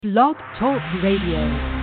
Blog Talk Radio.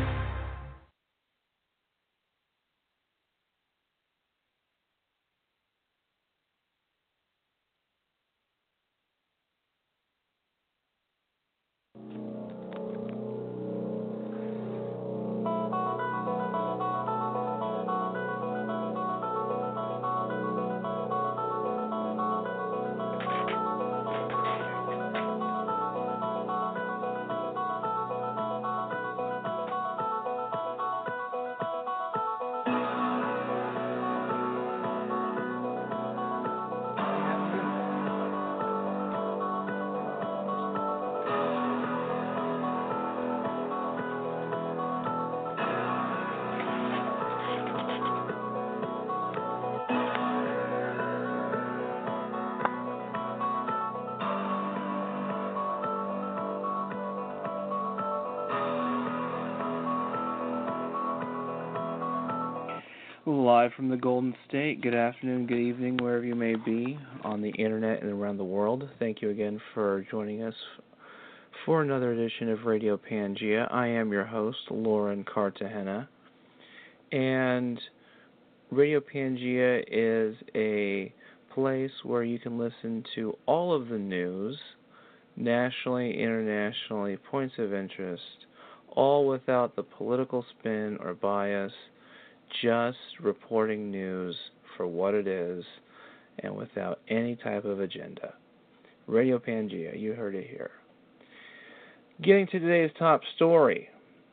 Live from the Golden State. Good afternoon, good evening, wherever you may be on the internet and around the world. Thank you again for joining us for another edition of Radio Pangea. I am your host, Lauren Cartagena, and Radio Pangea is a place where you can listen to all of the news, nationally, internationally, points of interest, all without the political spin or bias, just reporting news for what it is and without any type of agenda. Radio Pangea, you heard it here. Getting to today's top story.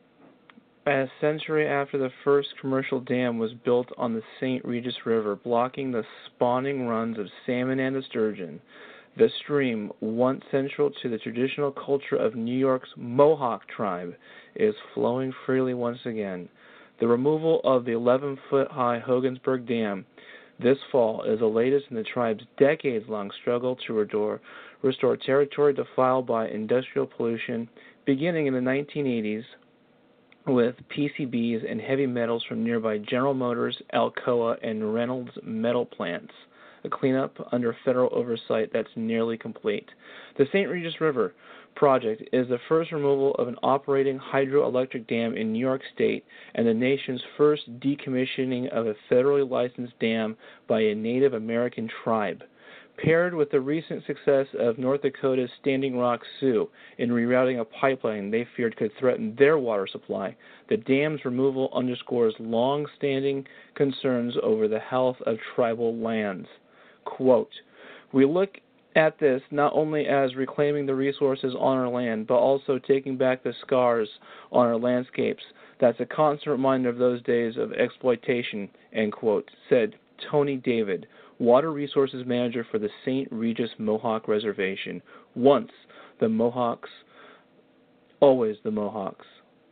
A century after the first commercial dam was built on the St. Regis River, blocking the spawning runs of salmon and sturgeon, the stream, once central to the traditional culture of New York's Mohawk tribe, is flowing freely once again. The removal of the 11-foot-high Hogansburg Dam this fall is the latest in the tribe's decades-long struggle to restore territory defiled by industrial pollution, beginning in the 1980s with PCBs and heavy metals from nearby General Motors, Alcoa, and Reynolds metal plants. A cleanup under federal oversight that's nearly complete. The St. Regis River project is the first removal of an operating hydroelectric dam in New York State and the nation's first decommissioning of a federally licensed dam by a Native American tribe. Paired with the recent success of North Dakota's Standing Rock Sioux in rerouting a pipeline they feared could threaten their water supply, the dam's removal underscores long-standing concerns over the health of tribal lands. Quote, "We look at this not only as reclaiming the resources on our land, but also taking back the scars on our landscapes. That's a constant reminder of those days of exploitation," end quote, said Tony David, Water Resources Manager for the St. Regis Mohawk Reservation. Once the Mohawks, always the Mohawks.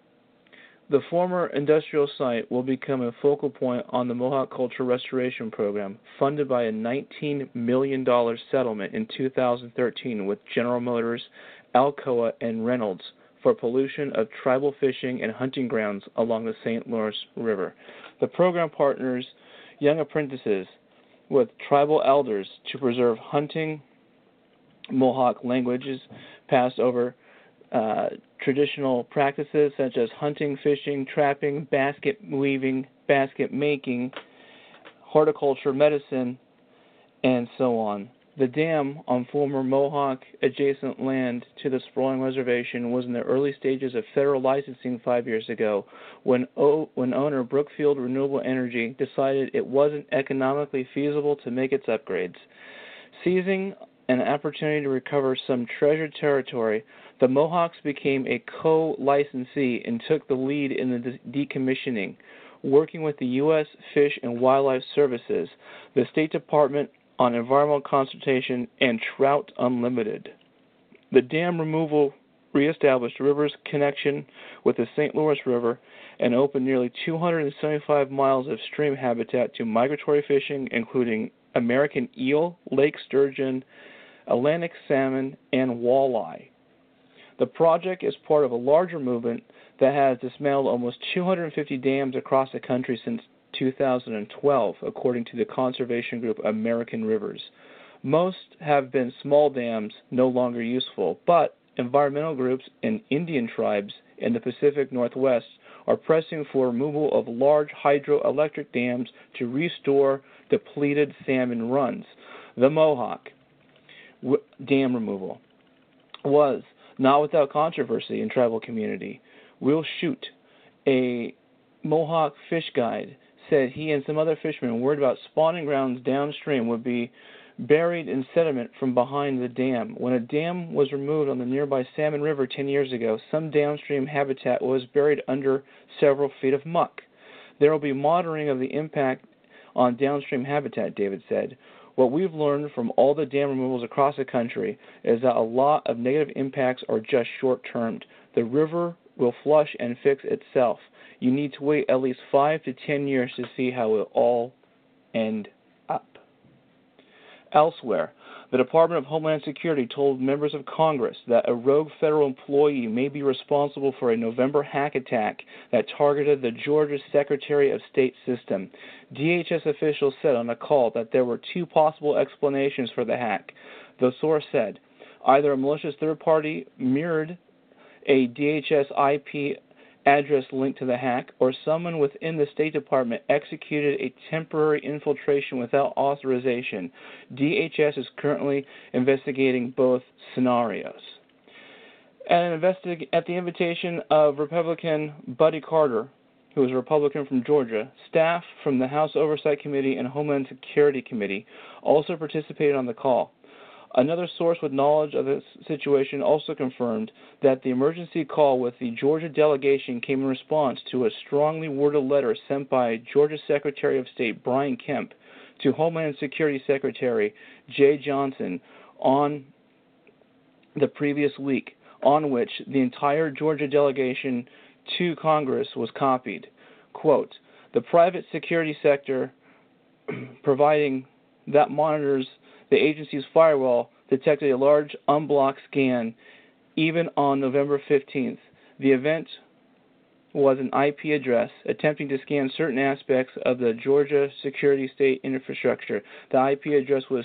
The former industrial site will become a focal point on the Mohawk Culture Restoration Program, funded by a $19 million settlement in 2013 with General Motors, Alcoa, and Reynolds for pollution of tribal fishing and hunting grounds along the St. Lawrence River. The program partners young apprentices with tribal elders to preserve hunting Mohawk languages passed over traditional practices such as hunting, fishing, trapping, basket weaving, basket making, horticulture, medicine, and so on. The dam on former Mohawk adjacent land to the sprawling reservation was in the early stages of federal licensing 5 years ago when owner Brookfield Renewable Energy decided it wasn't economically feasible to make its upgrades. Seizing an opportunity to recover some treasured territory, the Mohawks became a co-licensee and took the lead in the decommissioning, working with the U.S. Fish and Wildlife Services, the State Department on Environmental Consultation, and Trout Unlimited. The dam removal reestablished the river's connection with the St. Lawrence River and opened nearly 275 miles of stream habitat to migratory fishing, including American eel, lake sturgeon, Atlantic salmon, and walleye. The project is part of a larger movement that has dismantled almost 250 dams across the country since 2012, according to the conservation group American Rivers. Most have been small dams no longer useful, but environmental groups, and Indian tribes in the Pacific Northwest are pressing for removal of large hydroelectric dams to restore depleted salmon runs. The Mohawk dam removal was not without controversy in tribal community. Will Shute, a Mohawk fish guide, said he and some other fishermen worried about spawning grounds downstream would be buried in sediment from behind the dam. When a dam was removed on the nearby Salmon River 10 years ago, some downstream habitat was buried under several feet of muck. There will be monitoring of the impact on downstream habitat, David said. What we've learned from all the dam removals across the country is that a lot of negative impacts are just short-termed. The river will flush and fix itself. You need to wait at least 5 to 10 years to see how it all end up. Elsewhere, the Department of Homeland Security told members of Congress that a rogue federal employee may be responsible for a November hack attack that targeted the Georgia Secretary of State system. DHS officials said on a call that there were two possible explanations for the hack. The source said either a malicious third party mirrored a DHS IP address linked to the hack, or someone within the State Department executed a temporary infiltration without authorization. DHS is currently investigating both scenarios. And at the invitation of Republican Buddy Carter, who is a Republican from Georgia, staff from the House Oversight Committee and Homeland Security Committee also participated on the call. Another source with knowledge of this situation also confirmed that the emergency call with the Georgia delegation came in response to a strongly worded letter sent by Georgia Secretary of State Brian Kemp to Homeland Security Secretary Jay Johnson on the previous week, on which the entire Georgia delegation to Congress was copied. Quote, the private security sector providing that monitors the agency's firewall detected a large unblocked scan even on November 15th. The event was an IP address attempting to scan certain aspects of the Georgia security state infrastructure. The IP address was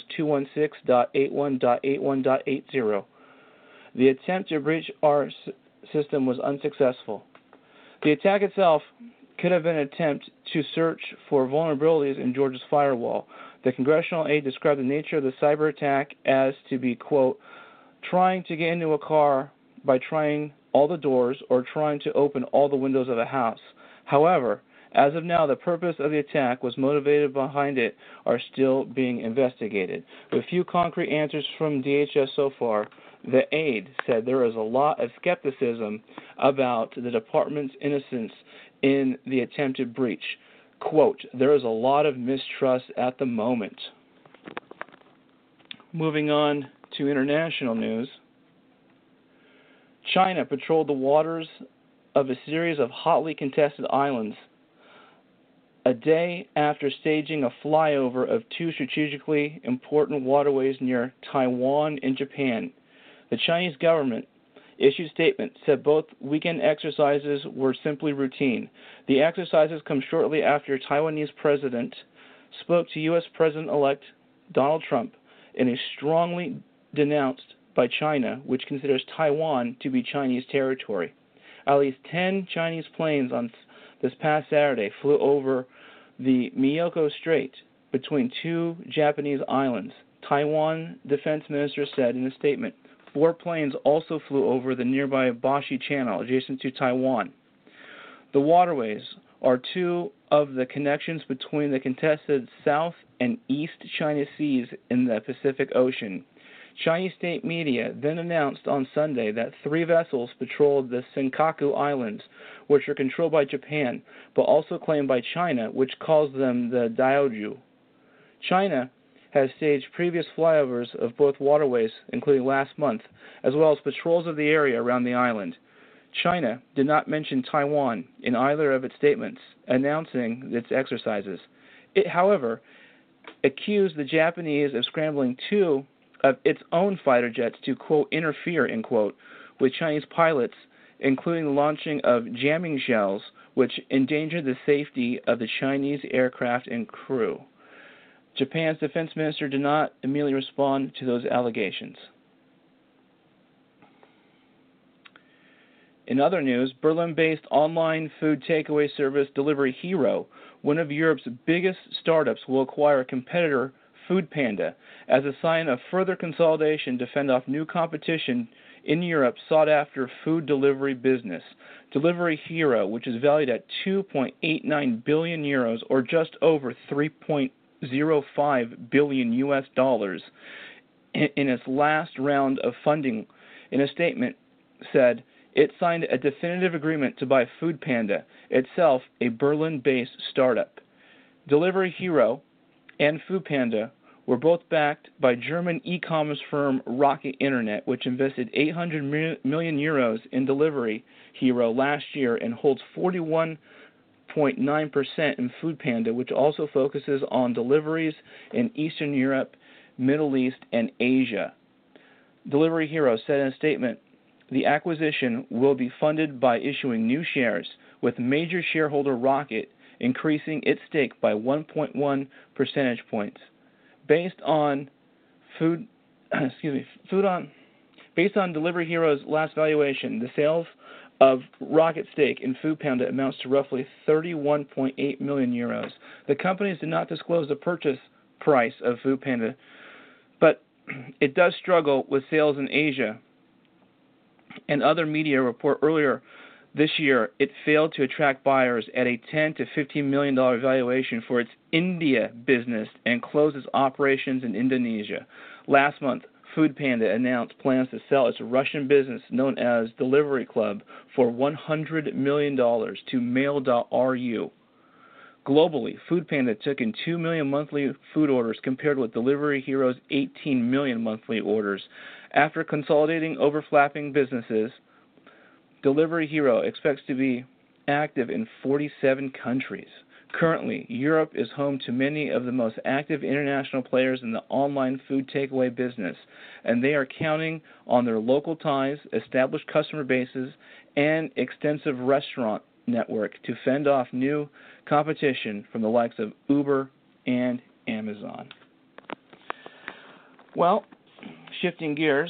216.81.81.80. The attempt to breach our system was unsuccessful. The attack itself could have been an attempt to search for vulnerabilities in Georgia's firewall. The congressional aide described the nature of the cyber attack as to be, quote, trying to get into a car by trying all the doors or trying to open all the windows of a house. However, as of now, the purpose of the attack was motivated behind it are still being investigated. With few concrete answers from DHS so far, the aide said there is a lot of skepticism about the department's innocence in the attempted breach. Quote, there is a lot of mistrust at the moment. Moving on to international news. China patrolled the waters of a series of hotly contested islands a day after staging a flyover of two strategically important waterways near Taiwan and Japan. The Chinese government issued statement said both weekend exercises were simply routine. The exercises come shortly after Taiwanese president spoke to U.S. President-elect Donald Trump in a strongly denounced by China, which considers Taiwan to be Chinese territory. At least 10 Chinese planes on this past Saturday flew over the Miyako Strait between two Japanese islands. Taiwan defense minister said in a statement, 4 planes also flew over the nearby Bashi Channel, adjacent to Taiwan. The waterways are two of the connections between the contested South and East China Seas in the Pacific Ocean. Chinese state media then announced on Sunday that 3 vessels patrolled the Senkaku Islands, which are controlled by Japan, but also claimed by China, which calls them the Diaoyu. China has staged previous flyovers of both waterways, including last month, as well as patrols of the area around the island. China did not mention Taiwan in either of its statements announcing its exercises. It, however, accused the Japanese of scrambling 2 of its own fighter jets to, quote, interfere, end quote, with Chinese pilots, including the launching of jamming shells, which endangered the safety of the Chinese aircraft and crew. Japan's defense minister did not immediately respond to those allegations. In other news, Berlin-based online food takeaway service Delivery Hero, one of Europe's biggest startups, will acquire competitor Foodpanda as a sign of further consolidation to fend off new competition in Europe's sought-after food delivery business. Delivery Hero, which is valued at 2.89 billion euros or just over 3.05 billion US dollars in its last round of funding, in a statement said it signed a definitive agreement to buy Foodpanda, itself a Berlin-based startup. Delivery Hero and Foodpanda were both backed by German e-commerce firm Rocket Internet, which invested 800 million euros in Delivery Hero last year and holds 41.9% in Foodpanda, which also focuses on deliveries in Eastern Europe, Middle East, and Asia. Delivery Hero said in a statement, the acquisition will be funded by issuing new shares, with major shareholder Rocket increasing its stake by 1.1 percentage points. Based on Delivery Hero's last valuation, the sales of Rocket stake in Foodpanda amounts to roughly 31.8 million euros. The companies did not disclose the purchase price of Foodpanda, but it does struggle with sales in Asia. And other media report earlier this year it failed to attract buyers at a $10 to $15 million valuation for its India business and closed its operations in Indonesia. Last month, Foodpanda announced plans to sell its Russian business known as Delivery Club for $100 million to Mail.ru. Globally, Foodpanda took in 2 million monthly food orders compared with Delivery Hero's 18 million monthly orders. After consolidating overlapping businesses, Delivery Hero expects to be active in 47 countries. Currently, Europe is home to many of the most active international players in the online food takeaway business, and they are counting on their local ties, established customer bases, and extensive restaurant network to fend off new competition from the likes of Uber and Amazon. Well, shifting gears,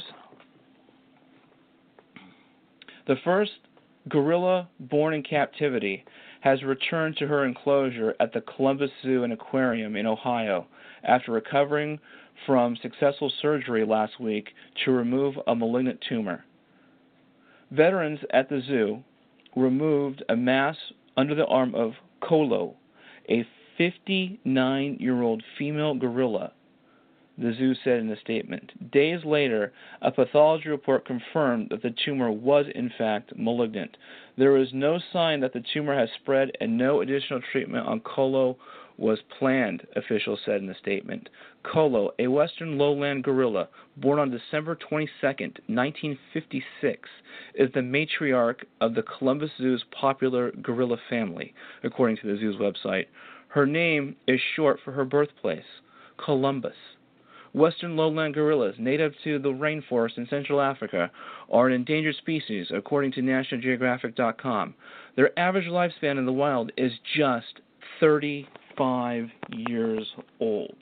the first gorilla born in captivity has returned to her enclosure at the Columbus Zoo and Aquarium in Ohio after recovering from successful surgery last week to remove a malignant tumor. Veterans at the zoo removed a mass under the arm of Kolo, a 59-year-old female gorilla, the zoo said in a statement. Days later, a pathology report confirmed that the tumor was in fact malignant. There is no sign that the tumor has spread and no additional treatment on Kolo was planned, officials said in the statement. Kolo, a western lowland gorilla, born on December 22, 1956, is the matriarch of the Columbus Zoo's popular gorilla family, according to the zoo's website. Her name is short for her birthplace, Columbus. Western lowland gorillas, native to the rainforest in Central Africa, are an endangered species, according to NationalGeographic.com. Their average lifespan in the wild is just 35 years old.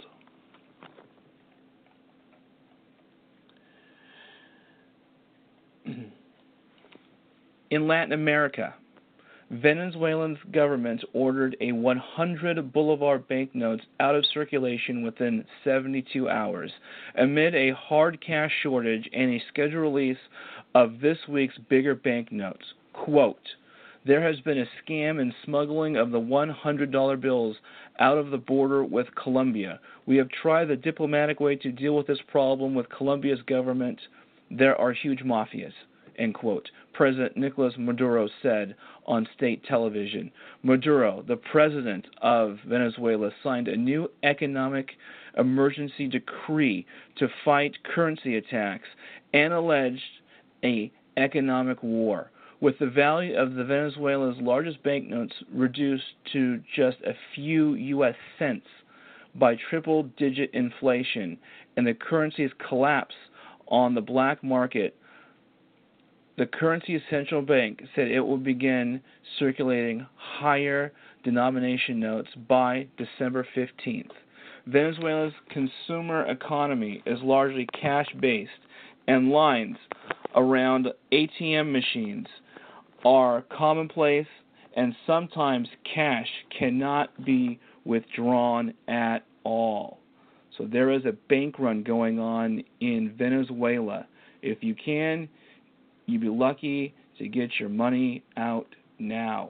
In Latin America, Venezuela's government ordered a 100 Bolivar banknotes out of circulation within 72 hours, amid a hard cash shortage and a scheduled release of this week's bigger banknotes. Quote, there has been a scam and smuggling of the $100 bills out of the border with Colombia. We have tried the diplomatic way to deal with this problem with Colombia's government. There are huge mafias. End quote. President Nicolas Maduro said on state television. Maduro, the president of Venezuela, signed a new economic emergency decree to fight currency attacks and alleged an economic war, with the value of the Venezuela's largest banknotes reduced to just a few U.S. cents by triple-digit inflation and the currency's collapse on the black market. The currency's central bank said it will begin circulating higher denomination notes by December 15th. Venezuela's consumer economy is largely cash-based, and lines around ATM machines are commonplace, and sometimes cash cannot be withdrawn at all. So there is a bank run going on in Venezuela. If you can, you'd be lucky to get your money out now.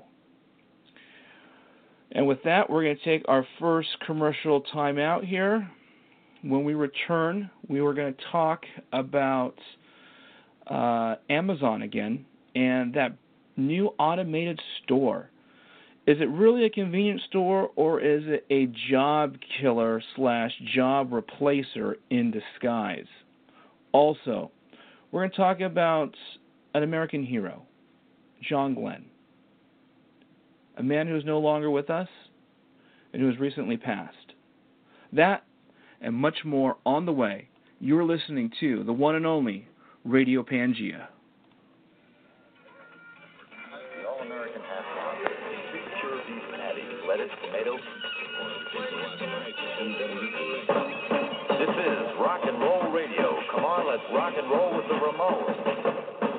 And with that, we're going to take our first commercial time out here. When we return, we were going to talk about Amazon again and that new automated store. Is it really a convenience store, or is it a job killer / job replacer in disguise? Also, we're going to talk about an American hero, John Glenn, a man who is no longer with us and who has recently passed. That and much more on the way. You're listening to the one and only Radio Pangea. The All-American half pound, pure beef patties, lettuce, tomatoes. This is Rock and Roll Radio. Come on, let's rock and roll with the Ramones.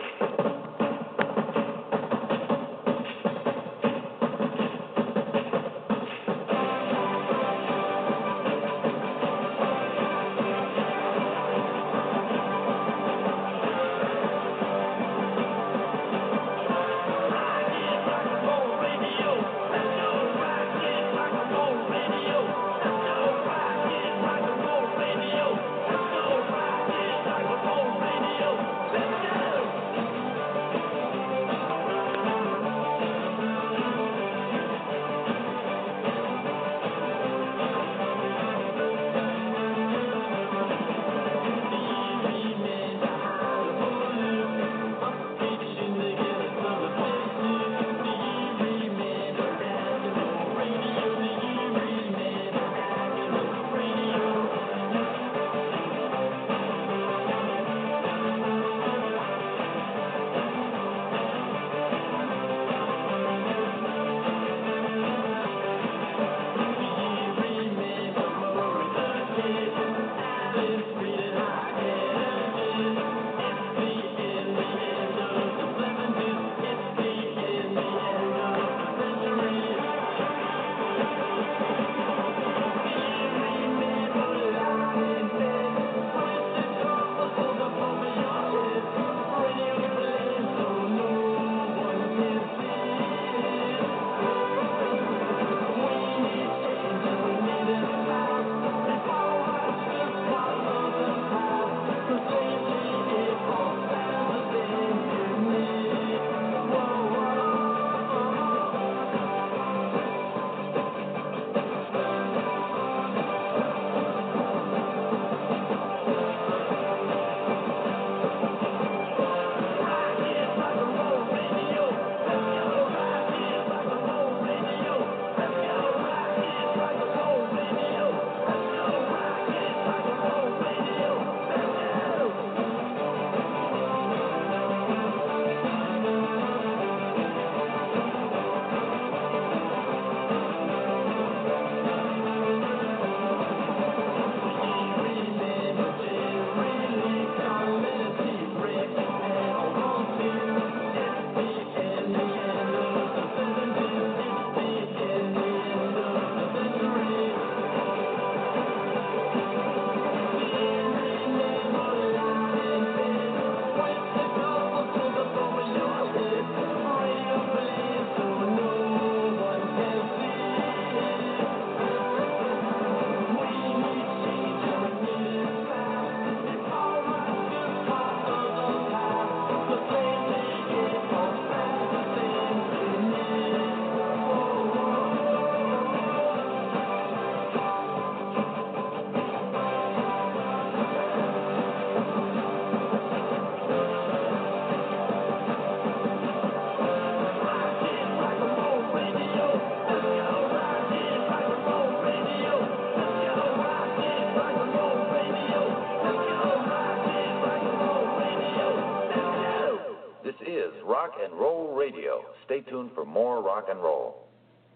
Rock and Roll Radio. Stay tuned for more rock and roll.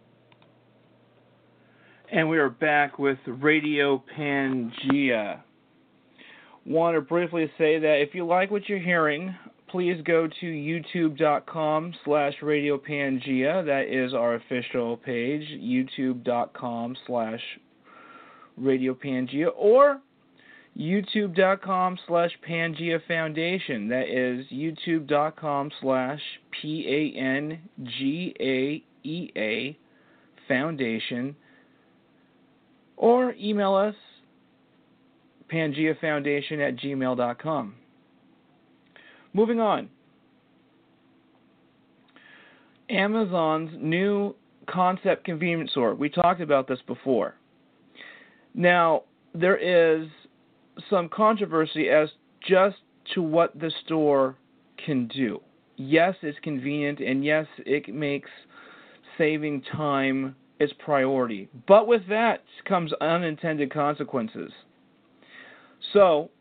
And we are back with Radio Pangea. Want to briefly say that if you like what you're hearing, please go to youtube.com/RadioPangea. That is our official page, youtube.com/RadioPangea, or youtube.com/Pangea Foundation. That is youtube.com/PANGAEA Foundation. Or email us, PangeaFoundation@gmail.com. Moving on. Amazon's new concept convenience store. We talked about this before. Now, there is some controversy as just to what the store can do. Yes, it's convenient, and yes, it makes saving time its priority. But with that comes unintended consequences. So,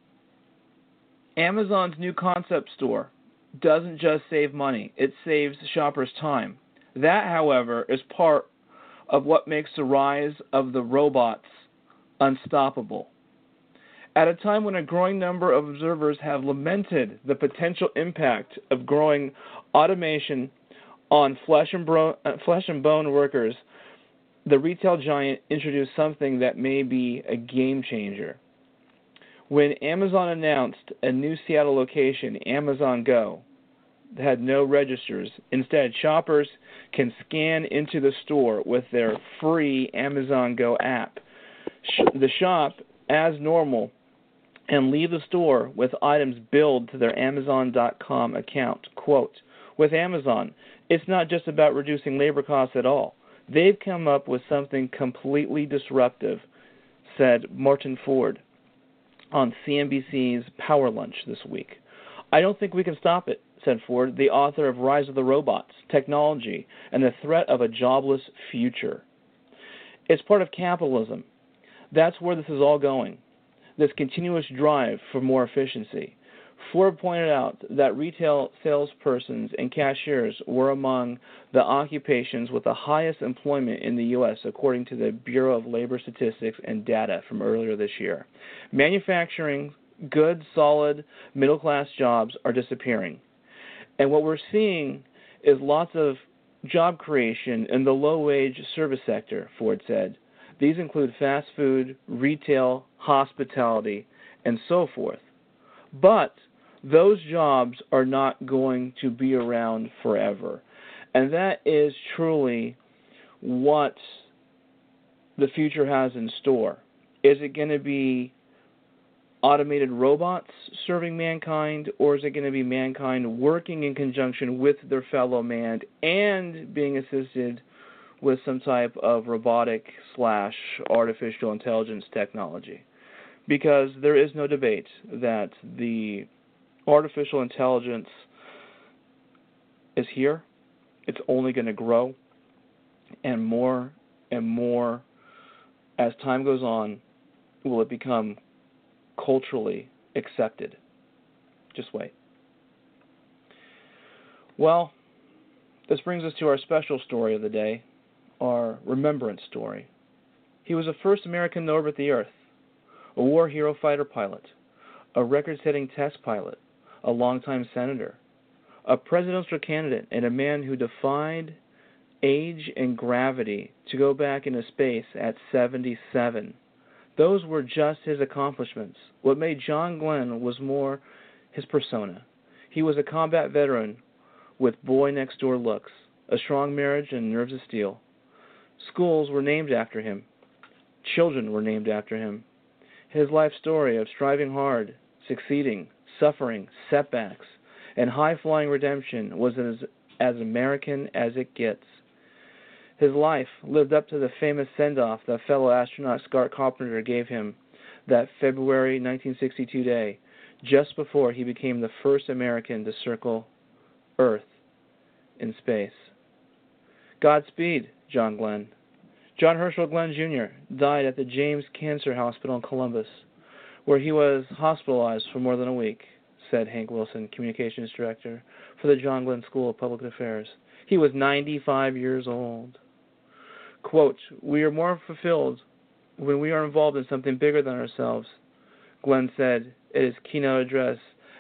Amazon's new concept store doesn't just save money, it saves shoppers time. That, however, is part of what makes the rise of the robots unstoppable. At a time when a growing number of observers have lamented the potential impact of growing automation on flesh and bone workers, the retail giant introduced something that may be a game changer. When Amazon announced a new Seattle location, Amazon Go, that had no registers, instead shoppers can scan into the store with their free Amazon Go app, the shop as normal, and leave the store with items billed to their Amazon.com account. Quote, with Amazon, it's not just about reducing labor costs at all. They've come up with something completely disruptive, said Martin Ford on CNBC's Power Lunch this week. I don't think we can stop it, said Ford, the author of Rise of the Robots, Technology, and the Threat of a Jobless Future. It's part of capitalism. That's where this is all going, this continuous drive for more efficiency. Ford pointed out that retail salespersons and cashiers were among the occupations with the highest employment in the U.S., according to the Bureau of Labor Statistics and data from earlier this year. Manufacturing, good, solid, middle-class jobs are disappearing. And what we're seeing is lots of job creation in the low-wage service sector, Ford said. These include fast food, retail, hospitality, and so forth. But those jobs are not going to be around forever. And that is truly what the future has in store. Is it going to be automated robots serving mankind, or is it going to be mankind working in conjunction with their fellow man and being assisted with some type of robotic/artificial intelligence technology? Because there is no debate that the artificial intelligence is here. It's only going to grow, and more as time goes on will it become culturally accepted. Just wait. Well, this brings us to our special story of the day, our remembrance story. He was the first American to orbit the Earth, a war hero fighter pilot, a record-setting test pilot, a longtime senator, a presidential candidate, and a man who defied age and gravity to go back into space at 77. Those were just his accomplishments. What made John Glenn was more his persona. He was a combat veteran with boy-next-door looks, a strong marriage, and nerves of steel. Schools were named after him. Children were named after him. His life story of striving hard, succeeding, suffering, setbacks, and high-flying redemption was as American as it gets. His life lived up to the famous send-off that fellow astronaut Scott Carpenter gave him that February 1962 day, just before he became the first American to circle Earth in space. Godspeed, John Glenn. John Herschel Glenn Jr. died at the James Cancer Hospital in Columbus, where he was hospitalized for more than a week, said Hank Wilson, communications director for the John Glenn School of Public Affairs. He was 95 years old. Quote, we are more fulfilled when we are involved in something bigger than ourselves, Glenn said in his keynote address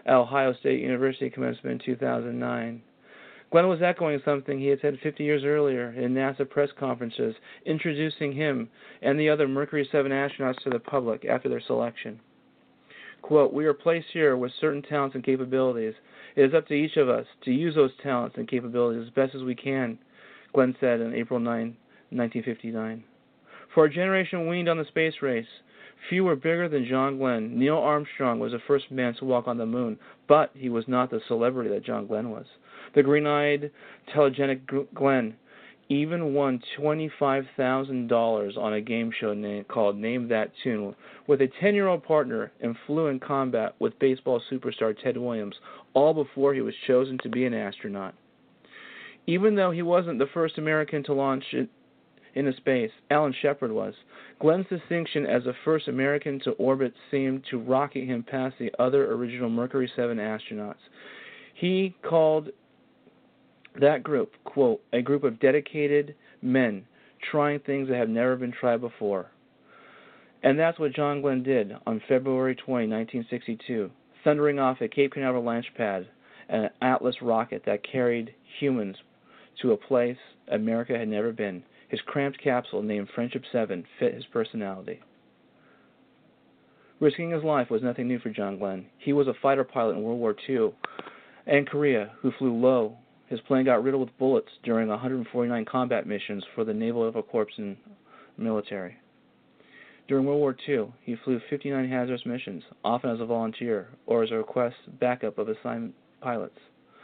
at Ohio State University commencement in 2009. Glenn was echoing something he had said 50 years earlier in NASA press conferences, introducing him and the other Mercury 7 astronauts to the public after their selection. Quote, "We are placed here with certain talents and capabilities. It is up to each of us to use those talents and capabilities as best as we can," Glenn said on April 9, 1959. For a generation weaned on the space race, few were bigger than John Glenn. Neil Armstrong was the first man to walk on the moon, but he was not the celebrity that John Glenn was. The green-eyed, telegenic Glenn even won $25,000 on a game show called Name That Tune with a 10-year-old partner and flew in combat with baseball superstar Ted Williams, all before he was chosen to be an astronaut. Even though he wasn't the first American to launch into space, Alan Shepard was. Glenn's distinction as the first American to orbit seemed to rocket him past the other original Mercury 7 astronauts. He called that group, quote, "a group of dedicated men trying things that have never been tried before." And that's what John Glenn did on February 20, 1962, thundering off at Cape Canaveral launch pad, an Atlas rocket that carried humans to a place America had never been. His cramped capsule, named Friendship 7, fit his personality. Risking his life was nothing new for John Glenn. He was a fighter pilot in World War II and Korea who flew low. His plane got riddled with bullets during 149 combat missions for the Naval Air Corps and military. During World War II, he flew 59 hazardous missions, often as a volunteer or as a request backup of assigned pilots.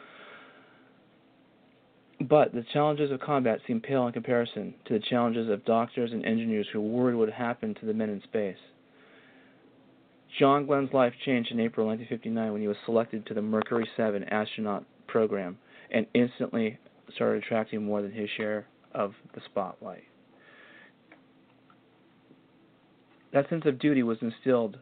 But the challenges of combat seemed pale in comparison to the challenges of doctors and engineers who worried what would happen to the men in space. John Glenn's life changed in April 1959 when he was selected to the Mercury 7 astronaut program and instantly started attracting more than his share of the spotlight. That sense of duty was instilled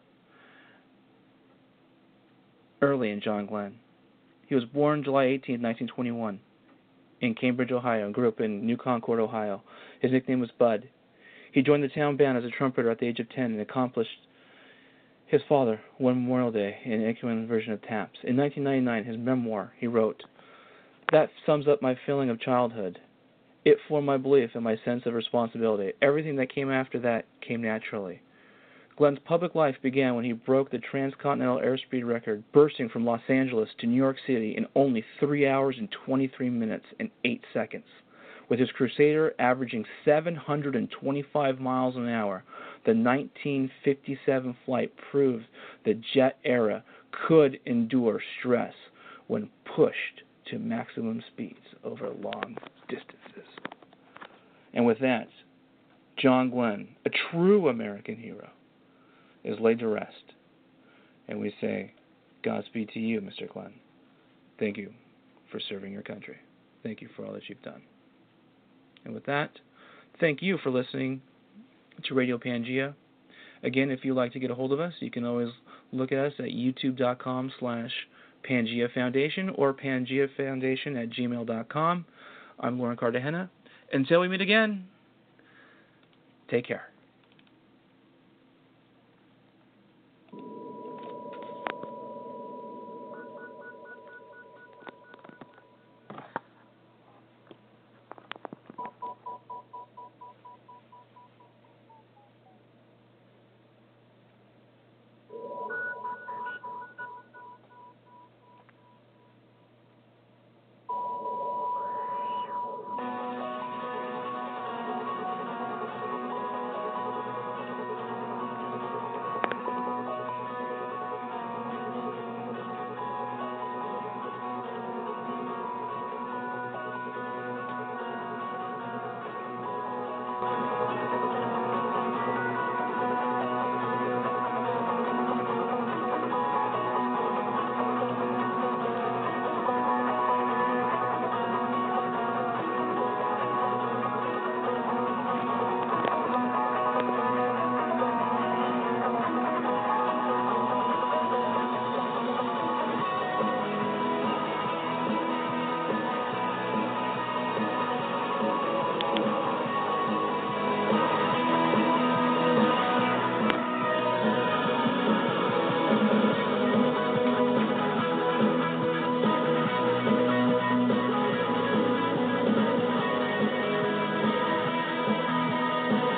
early in John Glenn. He was born July 18, 1921, in Cambridge, Ohio, and grew up in New Concord, Ohio. His nickname was Bud. He joined the town band as a trumpeter at the age of 10 and accomplished his father one Memorial Day in an ecumen version of Taps. In 1999, his memoir, he wrote, "That sums up my feeling of childhood. It formed my belief and my sense of responsibility. Everything that came after that came naturally." Glenn's public life began when he broke the transcontinental airspeed record, bursting from Los Angeles to New York City in only 3 hours and 23 minutes and 8 seconds. With his Crusader averaging 725 miles an hour, the 1957 flight proved the jet era could endure stress when pushed to maximum speeds over long distances. And with that, John Glenn, a true American hero, is laid to rest. And we say, Godspeed to you, Mr. Glenn. Thank you for serving your country. Thank you for all that you've done. And with that, thank you for listening to Radio Pangea. Again, if you'd like to get a hold of us, you can always look at us at youtube.com/Pangea Foundation or PangeaFoundation@gmail.com. I'm Lauren Cartagena. Until we meet again, take care.